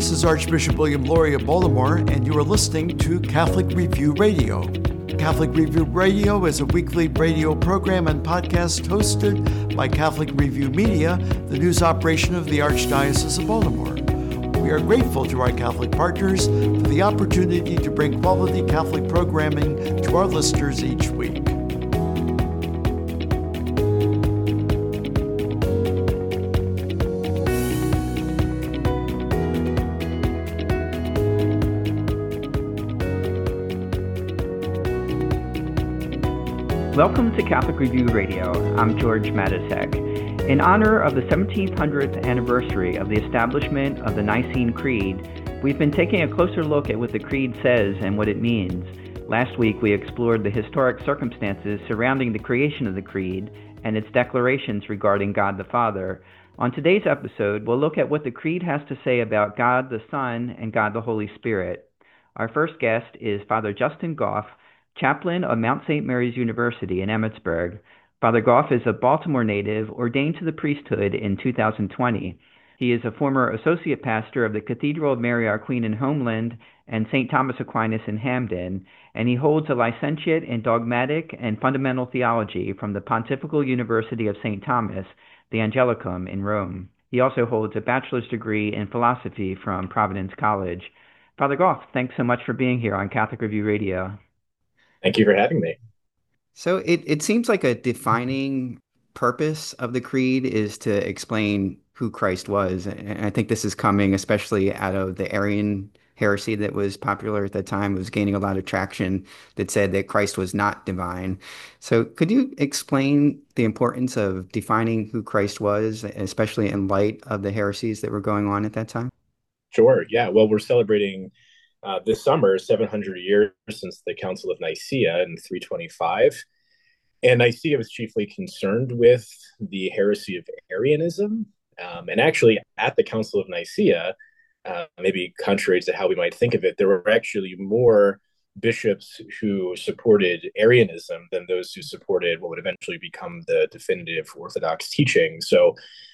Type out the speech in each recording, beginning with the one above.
This is Archbishop William Lori of Baltimore, and you are listening to Catholic Review Radio. Catholic Review Radio is a weekly radio program and podcast hosted by Catholic Review Media, the news operation of the Archdiocese of Baltimore. We are grateful to our Catholic partners for the opportunity to bring quality Catholic programming to our listeners each week. Welcome to Catholic Review Radio. I'm George Matysek. In honor of the 1700th anniversary of the establishment of the Nicene Creed, we've been taking a closer look at what the Creed says and what it means. Last week, we explored the historic circumstances surrounding the creation of the Creed and its declarations regarding God the Father. On today's episode, we'll look at what the Creed has to say about God the Son and God the Holy Spirit. Our first guest is Father Justin Goff, chaplain of Mount St. Mary's University in Emmitsburg. Father Goff is a Baltimore native ordained to the priesthood in 2020. He is a former associate pastor of the Cathedral of Mary Our Queen in Homeland and St. Thomas Aquinas in Hamden, and he holds a licentiate in dogmatic and fundamental theology from the Pontifical University of St. Thomas, the Angelicum in Rome. He also holds a bachelor's degree in philosophy from Providence College. Father Goff, thanks so much for being here on Catholic Review Radio. Thank you for having me. So it seems like a defining purpose of the Creed is to explain who Christ was. And I think this is coming especially out of the Arian heresy that was popular at that time. It was gaining a lot of traction that said that Christ was not divine. So could you explain the importance of defining who Christ was, especially in light of the heresies that were going on at that time? Sure. Yeah. Well, we're celebrating this summer, 700 years since the Council of Nicaea in 325. And Nicaea was chiefly concerned with the heresy of Arianism. And actually, at the Council of Nicaea, maybe contrary to how we might think of it, there were actually more bishops who supported Arianism than those who supported what would eventually become the definitive Orthodox teaching. So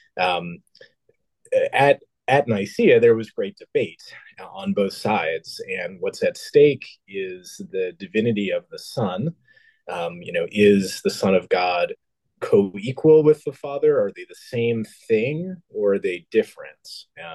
at Nicaea, there was great debate on both sides. And what's at stake is the divinity of the Son. Is the Son of God co-equal with the Father? Are they the same thing, or are they different?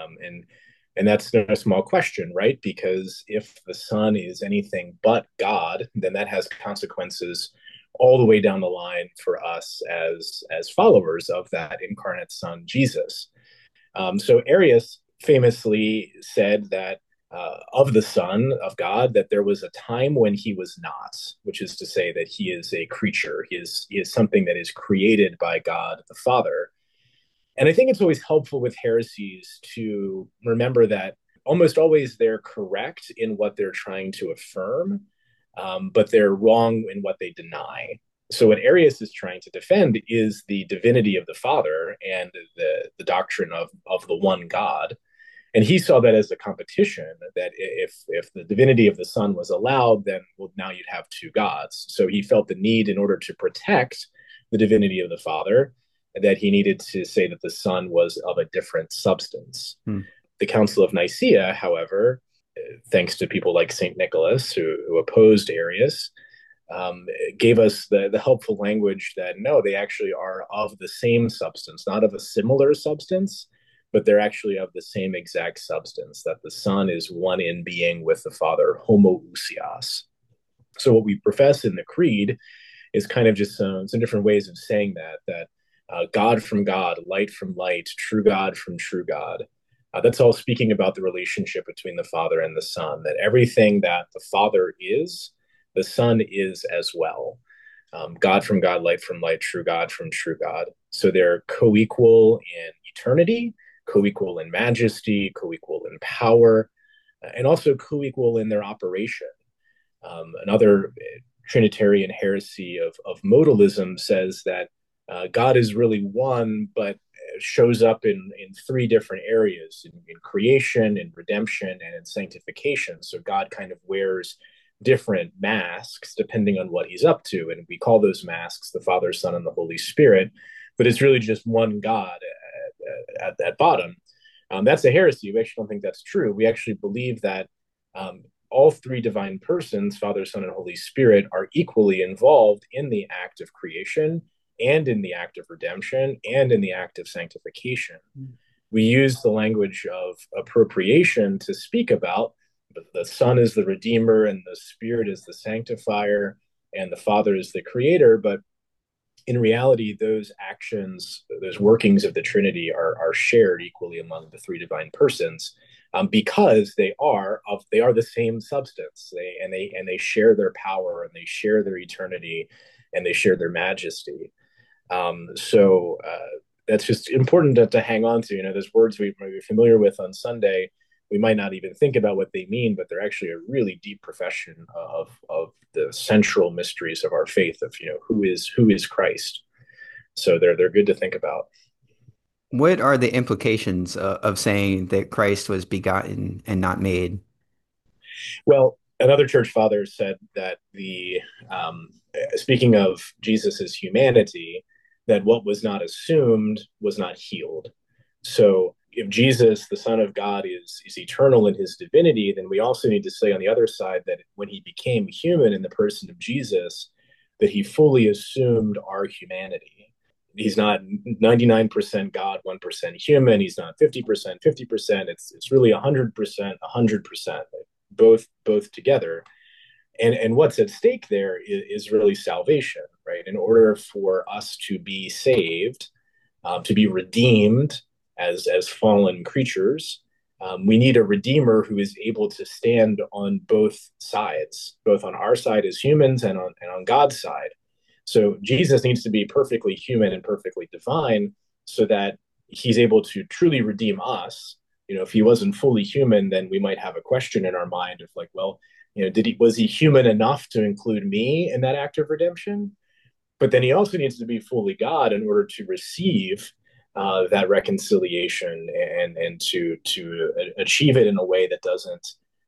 And that's no small question, right? Because if the Son is anything but God, then that has consequences all the way down the line for us as followers of that incarnate Son, Jesus. So Arius famously said that of the Son of God, that there was a time when he was not, which is to say that he is a creature. He is something that is created by God the Father. And I think it's always helpful with heresies to remember that almost always they're correct in what they're trying to affirm, but they're wrong in what they deny. So what Arius is trying to defend is the divinity of the Father and the doctrine of the one God. And he saw that as a competition, that if the divinity of the Son was allowed, then, well, now you'd have two gods. So he felt the need, in order to protect the divinity of the Father, that he needed to say that the Son was of a different substance. The Council of Nicaea, however, thanks to people like St. Nicholas, who opposed Arius, gave us the helpful language that no, they actually are of the same substance, not of a similar substance, but they're actually of the same exact substance, that the Son is one in being with the Father, homoousios. So what we profess in the Creed is kind of just some different ways of saying that God from God, light from light, true God from true God. That's all speaking about the relationship between the Father and the Son, that everything that the Father is, the Son is as well. God from God, light from light, true God from true God. So they're co-equal in eternity, co-equal in majesty, co-equal in power, and also co-equal in their operation. Another Trinitarian heresy of modalism says that God is really one, but shows up in three different areas, in creation, in redemption, and in sanctification. So God kind of wears different masks depending on what he's up to. And we call those masks the Father, Son, and the Holy Spirit, but it's really just one God at bottom. That's a heresy. We actually don't think that's true. We actually believe that all three divine persons, Father, Son, and Holy Spirit, are equally involved in the act of creation and in the act of redemption and in the act of sanctification. We use the language of appropriation to speak about the Son is the Redeemer and the Spirit is the sanctifier and the Father is the creator. But in reality, those actions, those workings of the Trinity are shared equally among the three divine persons, because they are the same substance. They share their power and they share their eternity and they share their majesty. So that's just important to hang on to. You know, those words we might be familiar with on Sunday, we might not even think about what they mean, but they're actually a really deep profession of the central mysteries of our faith, of, you know, who is Christ. So they're good to think about. What are the implications of saying that Christ was begotten and not made? Well, another church father said that speaking of Jesus's humanity, that what was not assumed was not healed. So if Jesus, the Son of God, is eternal in his divinity, then we also need to say on the other side that when he became human in the person of Jesus, that he fully assumed our humanity. He's not 99% God, 1% human. He's not 50%, 50%. It's really 100%, 100%, both together. And what's at stake there is really salvation, right? In order for us to be saved, to be redeemed as fallen creatures, we need a redeemer who is able to stand on both sides, both on our side as humans and on God's side. So Jesus needs to be perfectly human and perfectly divine so that he's able to truly redeem us. You know, if he wasn't fully human, then we might have a question in our mind of like, well, you know, was he human enough to include me in that act of redemption? But then he also needs to be fully God in order to receive that reconciliation and to achieve it in a way that doesn't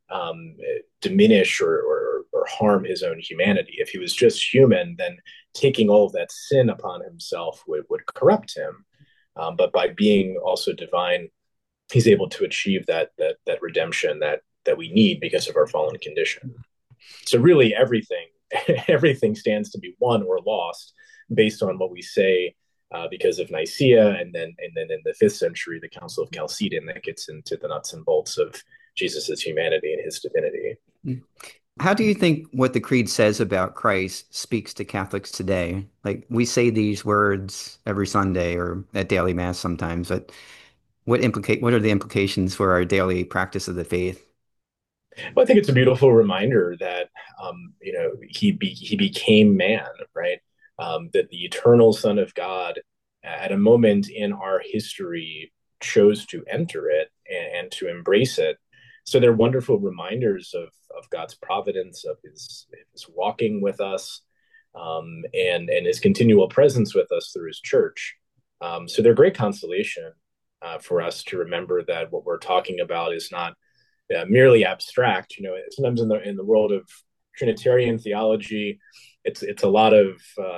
diminish or harm his own humanity. If he was just human, then taking all of that sin upon himself would corrupt him. But by being also divine, he's able to achieve that redemption that we need because of our fallen condition. So really everything stands to be won or lost based on what we say because of Nicaea, and then in the 5th century, the Council of Chalcedon, that gets into the nuts and bolts of Jesus's humanity and his divinity. How do you think what the Creed says about Christ speaks to Catholics today? Like, we say these words every Sunday or at daily Mass sometimes, but what are the implications for our daily practice of the faith? Well, I think it's a beautiful reminder that you know, he became man, right? That the eternal Son of God, at a moment in our history, chose to enter it and to embrace it. So they're wonderful reminders of God's providence, of his walking with us, and his continual presence with us through his church. So they're great consolation for us to remember that what we're talking about is not merely abstract. You know, sometimes in the world of Trinitarian theology, it's a lot of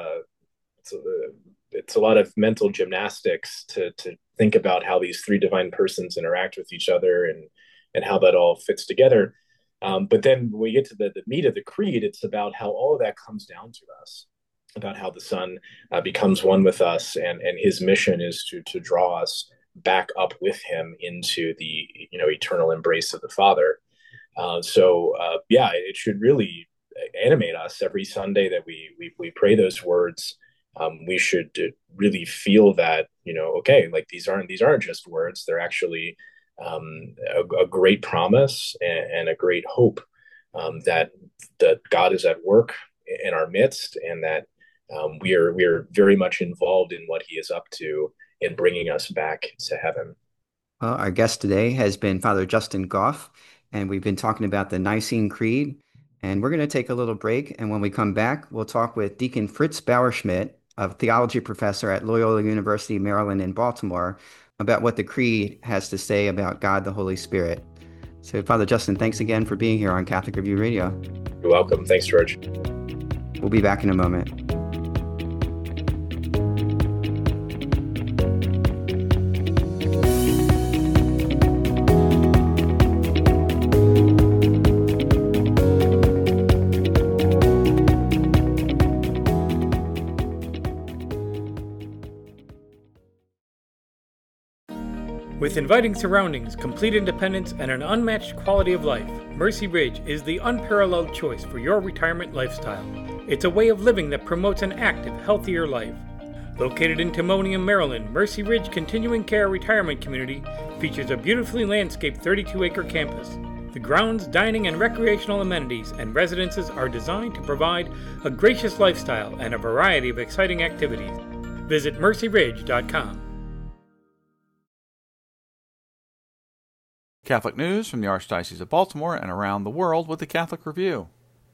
it's a lot of mental gymnastics to think about how these three divine persons interact with each other and how that all fits together. But then when we get to the meat of the creed, it's about how all of that comes down to us, about how the Son becomes one with us, and his mission is to draw us back up with him into the, you know, eternal embrace of the Father. Yeah, it should really animate us every Sunday that we pray those words. We should really feel that, you know, okay, like these aren't just words; they're actually a great promise and a great hope that God is at work in our midst, and that we are very much involved in what he is up to in bringing us back to heaven. Well, our guest today has been Father Justin Goff, and we've been talking about the Nicene Creed. And we're going to take a little break, and when we come back, we'll talk with Deacon Fritz Bauerschmidt, a theology professor at Loyola University, Maryland in Baltimore, about what the Creed has to say about God the Holy Spirit. So, Father Justin, thanks again for being here on Catholic Review Radio. You're welcome. Thanks, George. We'll be back in a moment. With inviting surroundings, complete independence, and an unmatched quality of life, Mercy Ridge is the unparalleled choice for your retirement lifestyle. It's a way of living that promotes an active, healthier life. Located in Timonium, Maryland, Mercy Ridge Continuing Care Retirement Community features a beautifully landscaped 32-acre campus. The grounds, dining, and recreational amenities and residences are designed to provide a gracious lifestyle and a variety of exciting activities. Visit mercyridge.com. Catholic news from the Archdiocese of Baltimore and around the world with the Catholic Review.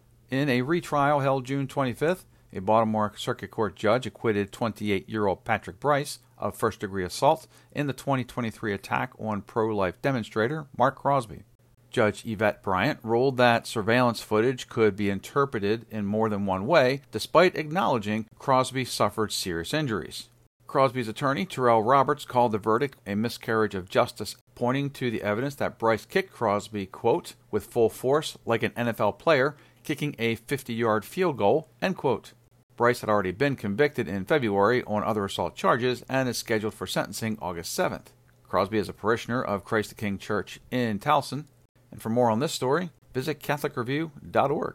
In a retrial held June 25th, a Baltimore Circuit Court judge acquitted 28-year-old Patrick Bryce of first-degree assault in the 2023 attack on pro-life demonstrator Mark Crosby. Judge Yvette Bryant ruled that surveillance footage could be interpreted in more than one way, despite acknowledging Crosby suffered serious injuries. Crosby's attorney, Terrell Roberts, called the verdict a miscarriage of justice, pointing to the evidence that Bryce kicked Crosby, quote, with full force like an NFL player kicking a 50-yard field goal, end quote. Bryce had already been convicted in February on other assault charges and is scheduled for sentencing August 7th. Crosby is a parishioner of Christ the King Church in Towson. And for more on this story, visit CatholicReview.org.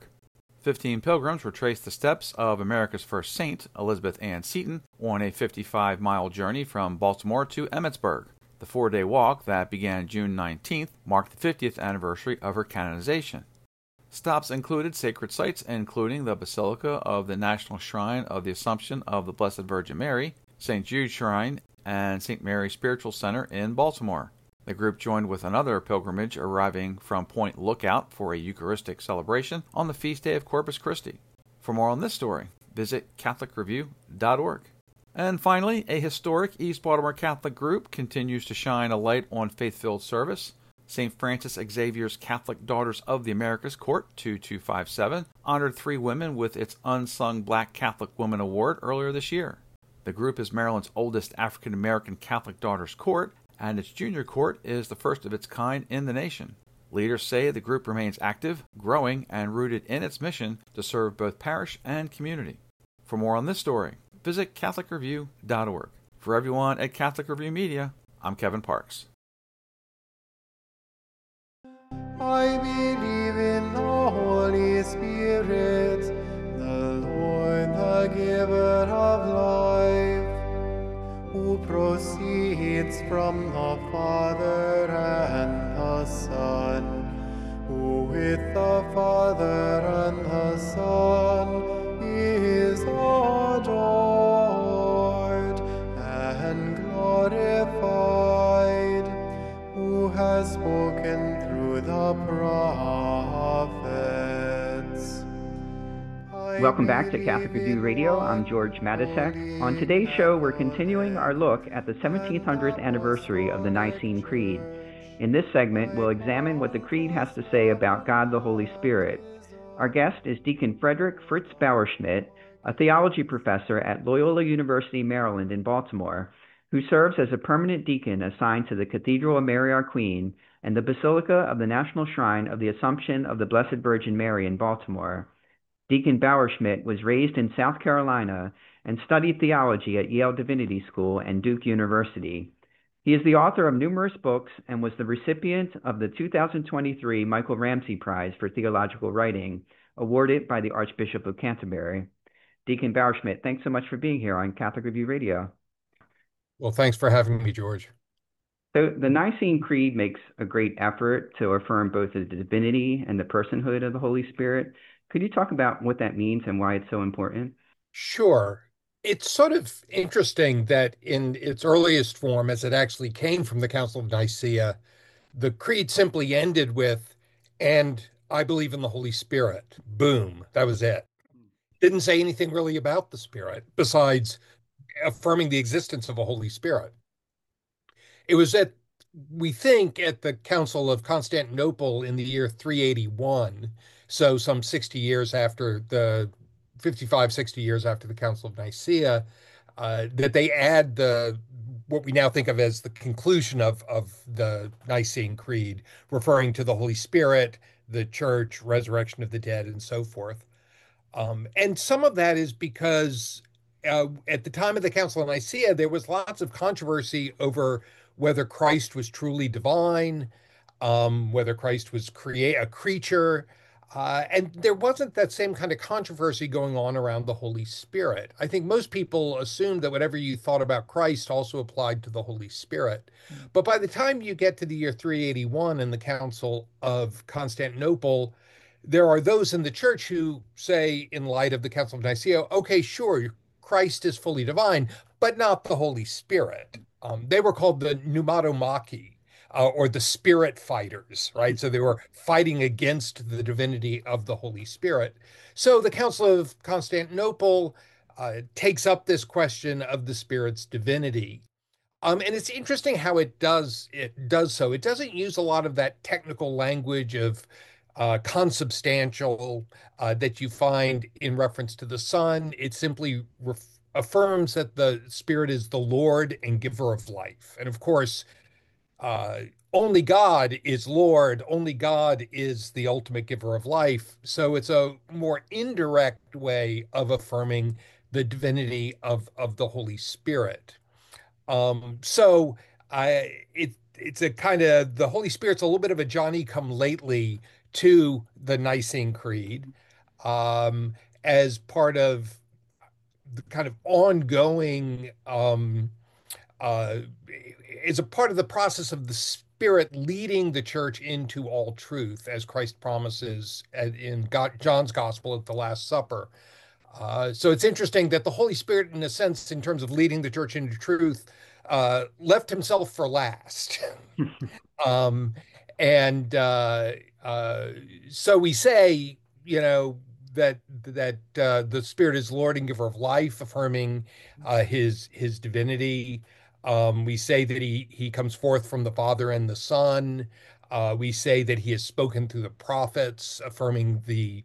15 pilgrims retraced the steps of America's first saint, Elizabeth Ann Seton, on a 55-mile journey from Baltimore to Emmitsburg. The 4-day walk that began June 19th marked the 50th anniversary of her canonization. Stops included sacred sites including the Basilica of the National Shrine of the Assumption of the Blessed Virgin Mary, St. Jude Shrine, and St. Mary Spiritual Center in Baltimore. The group joined with another pilgrimage arriving from Point Lookout for a Eucharistic celebration on the feast day of Corpus Christi. For more on this story, visit CatholicReview.org. And finally, a historic East Baltimore Catholic group continues to shine a light on faith-filled service. St. Francis Xavier's Catholic Daughters of the Americas Court 2257 honored 3 women with its Unsung Black Catholic Woman Award earlier this year. The group is Maryland's oldest African American Catholic Daughters Court, and its junior court is the first of its kind in the nation. Leaders say the group remains active, growing, and rooted in its mission to serve both parish and community. For more on this story, visit CatholicReview.org. For everyone at Catholic Review Media, I'm Kevin Parks. I believe in the Holy Spirit, the Lord, the giver of life, who proceeds from the Father and the Son, who with the Father and the Son is adored and glorified, who has spoken through the prophets. Welcome back to Catholic Review Radio. I'm George Matysek. On today's show, we're continuing our look at the 1700th anniversary of the Nicene Creed. In this segment, we'll examine what the Creed has to say about God the Holy Spirit. Our guest is Deacon Frederick Fritz Bauerschmidt, a theology professor at Loyola University, Maryland in Baltimore, who serves as a permanent deacon assigned to the Cathedral of Mary Our Queen and the Basilica of the National Shrine of the Assumption of the Blessed Virgin Mary in Baltimore. Deacon Bauerschmidt was raised in South Carolina and studied theology at Yale Divinity School and Duke University. He is the author of numerous books and was the recipient of the 2023 Michael Ramsey Prize for Theological Writing, awarded by the Archbishop of Canterbury. Deacon Bauerschmidt, thanks so much for being here on Catholic Review Radio. Well, thanks for having me, George. So the Nicene Creed makes a great effort to affirm both the divinity and the personhood of the Holy Spirit. Could you talk about what that means and why it's so important? Sure. It's sort of interesting that in its earliest form, as it actually came from the Council of Nicaea, the creed simply ended with, "And I believe in the Holy Spirit." Boom. That was it. Didn't say anything really about the Spirit besides affirming the existence of a Holy Spirit. It was we think, at the Council of Constantinople in the year 381, so some 60 years after the 55, 60 years after the Council of Nicaea, that they add what we now think of as the conclusion of the Nicene Creed, referring to the Holy Spirit, the Church, resurrection of the dead, and so forth. And some of that is because at the time of the Council of Nicaea, there was lots of controversy over whether Christ was truly divine, whether Christ was a creature. And there wasn't that same kind of controversy going on around the Holy Spirit. I think most people assumed that whatever you thought about Christ also applied to the Holy Spirit. But by the time you get to the year 381 and the Council of Constantinople, there are those in the church who say, in light of the Council of Nicaea, okay, sure, Christ is fully divine, but not the Holy Spirit. They were called the pneumatomachy, or the spirit fighters, right? So they were fighting against the divinity of the Holy Spirit. So the Council of Constantinople takes up this question of the Spirit's divinity. And it's interesting how it does so. It doesn't use a lot of that technical language of consubstantial that you find in reference to the Son. It simply affirms that the Spirit is the Lord and giver of life. And of course, only God is Lord, only God is the ultimate giver of life. So it's a more indirect way of affirming the divinity of the Holy Spirit. It's a kind of, the Holy Spirit's a little bit of a Johnny-come-lately to the Nicene Creed, as part of the kind of ongoing, is a part of the process of the Spirit leading the church into all truth, as Christ promises in John's Gospel at the Last Supper. So it's interesting that the Holy Spirit, in a sense, in terms of leading the church into truth, left himself for last. So we say, that the Spirit is Lord and giver of life, affirming his divinity. We say that he comes forth from the Father and the Son. We say that he has spoken through the prophets, affirming the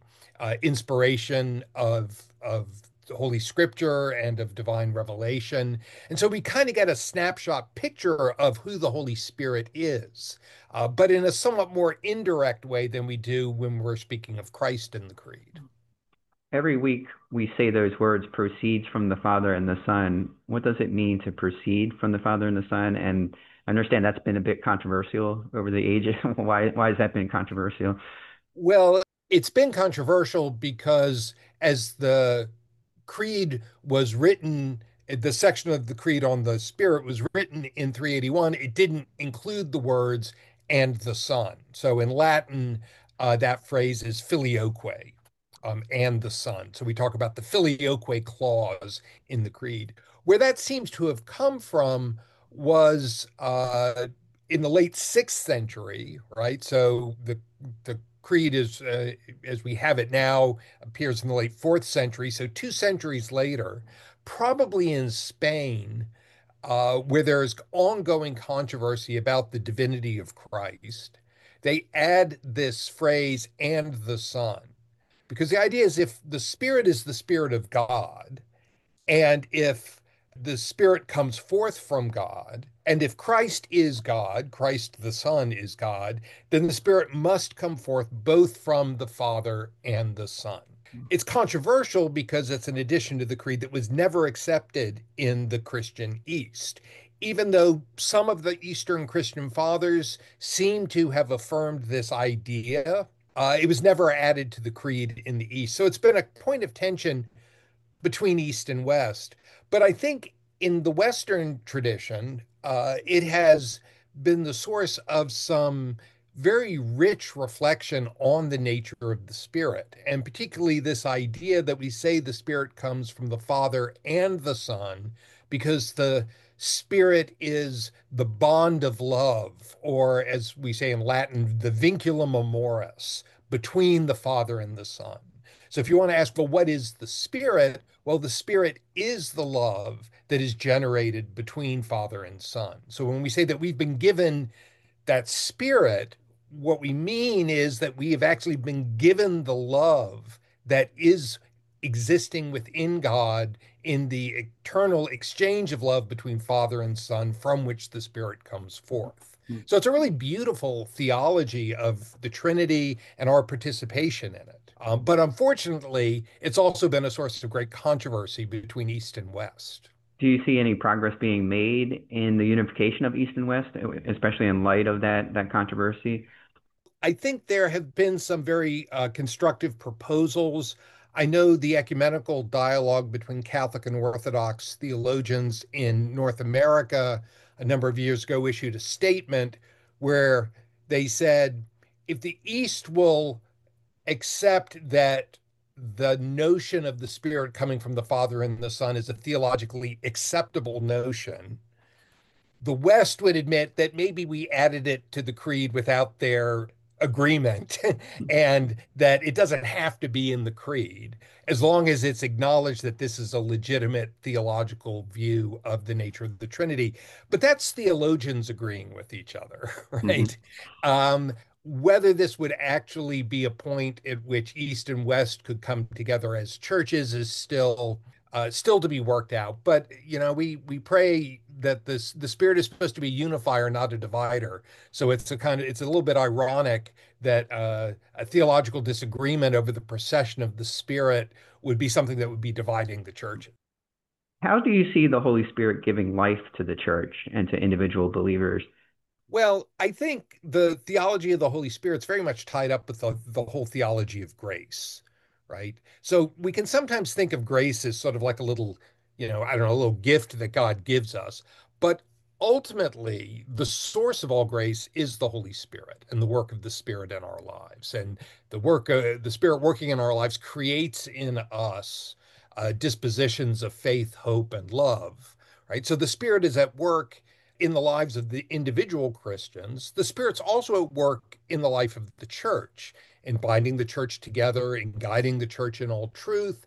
inspiration of the Holy Scripture and of divine revelation. And so we kind of get a snapshot picture of who the Holy Spirit is, but in a somewhat more indirect way than we do when we're speaking of Christ in the Creed. Every week we say those words, proceeds from the Father and the Son. What does it mean to proceed from the Father and the Son? And I understand that's been a bit controversial over the ages. Why has that been controversial? Well, it's been controversial because as the Creed was written, the section of the Creed on the Spirit was written in 381, it didn't include the words "and the Son." So in Latin, that phrase is filioque, and the Son. So we talk about the filioque clause in the Creed. Where that seems to have come from was in the late 6th century, right? So the Creed is, as we have it now, appears in the late 4th century. So 2 centuries later, probably in Spain, where there's ongoing controversy about the divinity of Christ, they add this phrase, "and the Son." Because the idea is, if the Spirit is the Spirit of God, and if the Spirit comes forth from God, and if Christ is God, Christ the Son is God, then the Spirit must come forth both from the Father and the Son. It's controversial because it's an addition to the Creed that was never accepted in the Christian East. Even though some of the Eastern Christian fathers seem to have affirmed this idea, it was never added to the Creed in the East. So it's been a point of tension between East and West. But I think in the Western tradition, it has been the source of some very rich reflection on the nature of the Spirit, and particularly this idea that we say the Spirit comes from the Father and the Son, because the Spirit is the bond of love, or as we say in Latin, the vinculum amoris, between the Father and the Son. So if you want to ask, well, what is the Spirit? Well, the Spirit is the love that is generated between Father and Son. So when we say that we've been given that Spirit, what we mean is that we have actually been given the love that is existing within God in the eternal exchange of love between Father and Son, from which the Spirit comes forth. So it's a really beautiful theology of the Trinity and our participation in it. But unfortunately, it's also been a source of great controversy between East and West. Do you see any progress being made in the unification of East and West, especially in light of that controversy? I think there have been some very constructive proposals. I know the ecumenical dialogue between Catholic and Orthodox theologians in North America a number of years ago issued a statement where they said, if the East will accept that the notion of the Spirit coming from the Father and the Son is a theologically acceptable notion, the West would admit that maybe we added it to the creed without their agreement and that it doesn't have to be in the creed as long as it's acknowledged that this is a legitimate theological view of the nature of the Trinity. But that's theologians agreeing with each other, right? Whether this would actually be a point at which East and West could come together as churches is still to be worked out. But we pray that the Spirit is supposed to be a unifier, not a divider. So it's a little bit ironic that a theological disagreement over the procession of the Spirit would be something that would be dividing the church. How do you see the Holy Spirit giving life to the church and to individual believers? Well, I think the theology of the Holy Spirit is very much tied up with the whole theology of grace, right? So we can sometimes think of grace as sort of like a little, I don't know, a little gift that God gives us. But ultimately, the source of all grace is the Holy Spirit and the work of the Spirit in our lives. And the work of the Spirit working in our lives creates in us dispositions of faith, hope, and love, right? So the Spirit is at work in the lives of the individual Christians. The Spirit's also at work in the life of the church, in binding the church together, in guiding the church in all truth,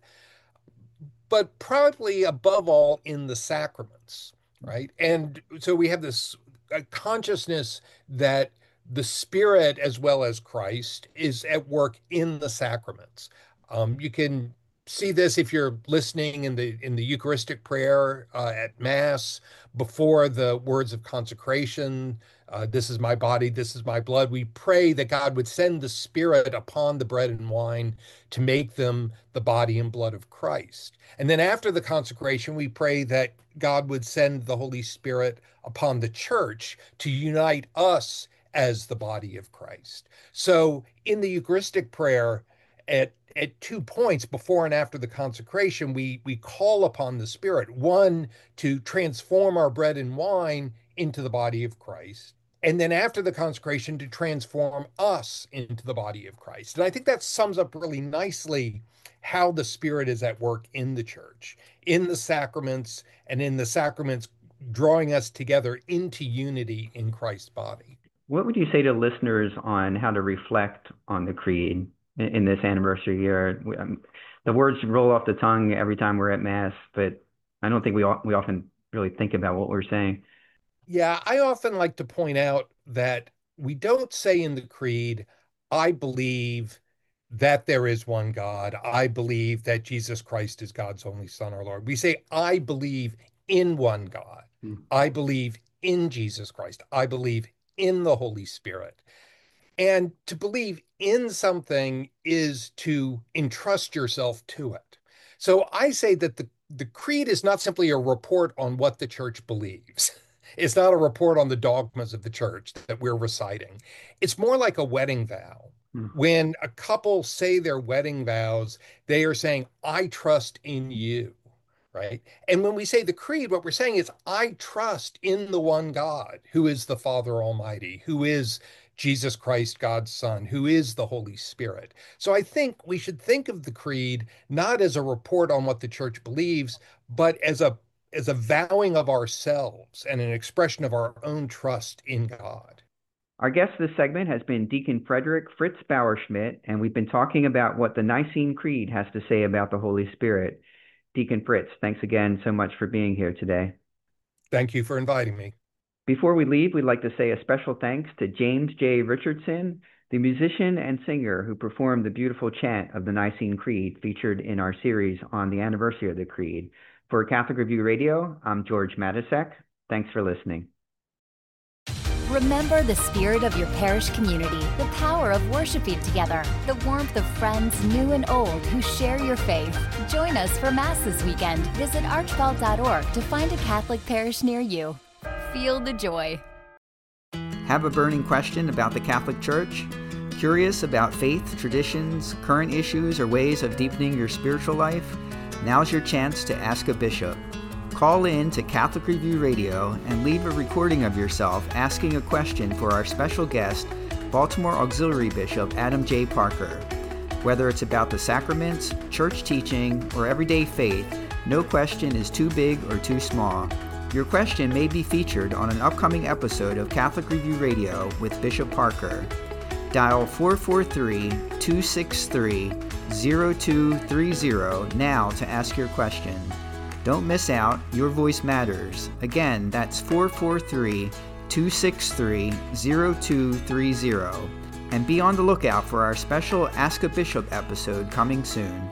but probably above all in the sacraments, right? And so we have this consciousness that the Spirit, as well as Christ, is at work in the sacraments. You can see this if you're listening in the Eucharistic prayer at Mass before the words of consecration. This is my body, this is my blood. We pray that God would send the Spirit upon the bread and wine to make them the body and blood of Christ. And then after the consecration, we pray that God would send the Holy Spirit upon the church to unite us as the body of Christ. So in the Eucharistic prayer, at 2 points before and after the consecration, we call upon the Spirit, one, to transform our bread and wine into the body of Christ, and then after the consecration to transform us into the body of Christ. And I think that sums up really nicely how the Spirit is at work in the church, in the sacraments, and in the sacraments drawing us together into unity in Christ's body. What would you say to listeners on how to reflect on the creed in this anniversary year? The words roll off the tongue every time we're at Mass, but I don't think we often really think about what we're saying. Yeah, I often like to point out that we don't say in the creed, I believe that there is one God. I believe that Jesus Christ is God's only Son, our Lord. We say, I believe in one God. I believe in Jesus Christ. I believe in the Holy Spirit. And to believe in something is to entrust yourself to it. So I say that the creed is not simply a report on what the church believes. It's not a report on the dogmas of the church that we're reciting. It's more like a wedding vow. When a couple say their wedding vows, they are saying, I trust in you, right? And when we say the creed, what we're saying is, I trust in the one God who is the Father Almighty, who is Jesus Christ, God's Son, who is the Holy Spirit. So I think we should think of the creed not as a report on what the church believes, but as a vowing of ourselves and an expression of our own trust in God. Our guest this segment has been Deacon Frederick Fritz Bauerschmidt, and we've been talking about what the Nicene Creed has to say about the Holy Spirit. Deacon Fritz, thanks again so much for being here today. Thank you for inviting me. Before we leave, we'd like to say a special thanks to James J. Richardson, the musician and singer who performed the beautiful chant of the Nicene Creed featured in our series on the anniversary of the Creed. For Catholic Review Radio, I'm George Matysek. Thanks for listening. Remember the spirit of your parish community, the power of worshiping together, the warmth of friends new and old who share your faith. Join us for Mass this weekend. Visit archbell.org to find a Catholic parish near you. Feel the joy. Have a burning question about the Catholic Church? Curious about faith, traditions, current issues, or ways of deepening your spiritual life? Now's your chance to ask a bishop. Call in to Catholic Review Radio and leave a recording of yourself asking a question for our special guest, Baltimore Auxiliary Bishop Adam J. Parker. Whether it's about the sacraments, church teaching, or everyday faith, no question is too big or too small. Your question may be featured on an upcoming episode of Catholic Review Radio with Bishop Parker. Dial 443-263-0230 now to ask your question. Don't miss out. Your voice matters. Again, that's 443-263-0230. And be on the lookout for our special Ask a Bishop episode coming soon.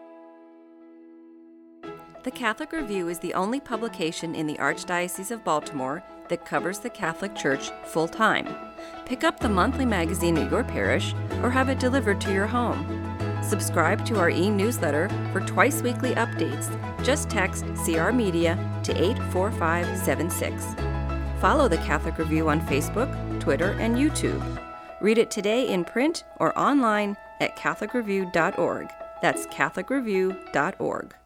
The Catholic Review is the only publication in the Archdiocese of Baltimore that covers the Catholic Church full-time. Pick up the monthly magazine at your parish or have it delivered to your home. Subscribe to our e-newsletter for twice-weekly updates. Just text CR Media to 84576. Follow the Catholic Review on Facebook, Twitter, and YouTube. Read it today in print or online at catholicreview.org. That's catholicreview.org.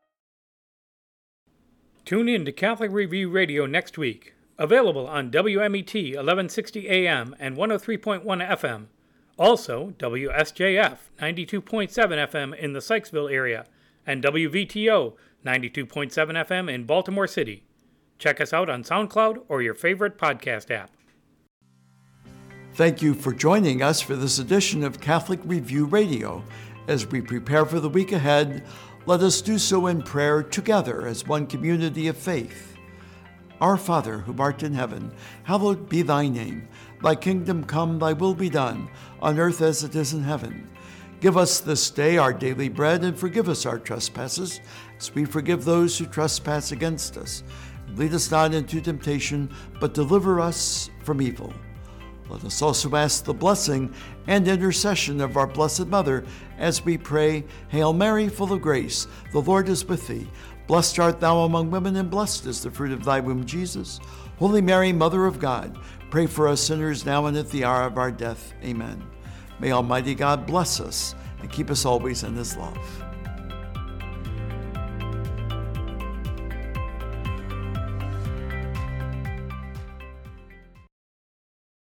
Tune in to Catholic Review Radio next week. Available on WMET 1160 AM and 103.1 FM. Also, WSJF 92.7 FM in the Sykesville area and WVTO 92.7 FM in Baltimore City. Check us out on SoundCloud or your favorite podcast app. Thank you for joining us for this edition of Catholic Review Radio. As we prepare for the week ahead, let us do so in prayer together as one community of faith. Our Father, who art in heaven, hallowed be thy name. Thy kingdom come, thy will be done, on earth as it is in heaven. Give us this day our daily bread, and forgive us our trespasses, as we forgive those who trespass against us. Lead us not into temptation, but deliver us from evil. Let us also ask the blessing and intercession of our Blessed Mother as we pray, Hail Mary, full of grace, the Lord is with thee. Blessed art thou among women, and blessed is the fruit of thy womb, Jesus. Holy Mary, Mother of God, pray for us sinners now and at the hour of our death. Amen. May Almighty God bless us and keep us always in his love.